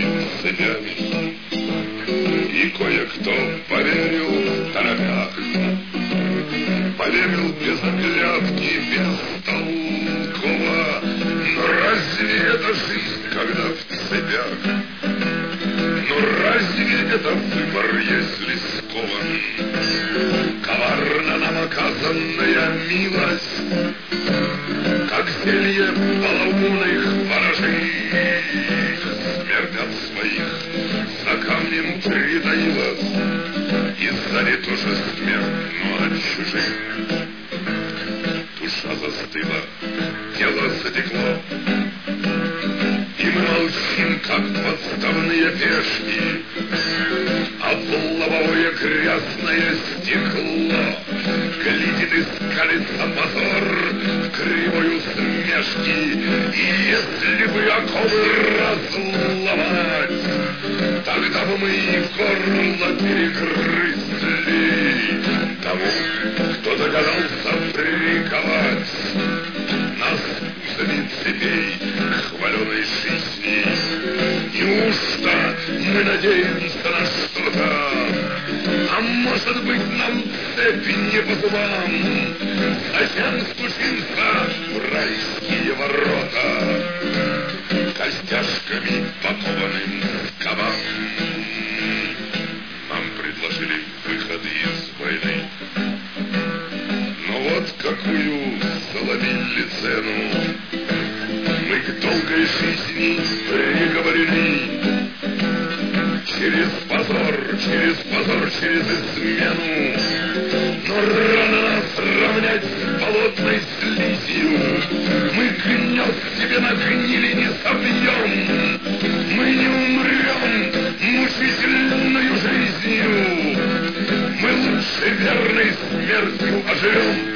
цепями. И кое-кто поверил, торопях, поверил без оглядки, без толкова. Но разве это жизнь, когда в цепях? Но разве это выбор, если скован? Коварно нам оказанная милость, как зелье полоумных ворожих, смерть от своих за камнем притаилась, и сзади тоже смерть, но от чужих. Душа застыла, тело затекло, и мы молчим, как подставные пешки, а в лобовое грязное стекло глядит и скалится позор кривой усмешки. И если бы оковы разломать, тогда бы мы и горло перегрызли тому, кто догадался приковать нас узами цепей к хваленой жизни. Неужто мы надеемся на что-то? А может быть, нам цепи не по зубам? Зачем стучимся в райские ворота костяшками покованным скобам? Нам предложили выход из войны, но вот какую заломили цену. Мы к долгой жизни приговорены через позор, через измену. Но рано нас равнять с болотной слизью. Мы гнет себе на гнили не собьем. Мы не умрем мучительную жизнью. Мы лучше верной смертью оживем.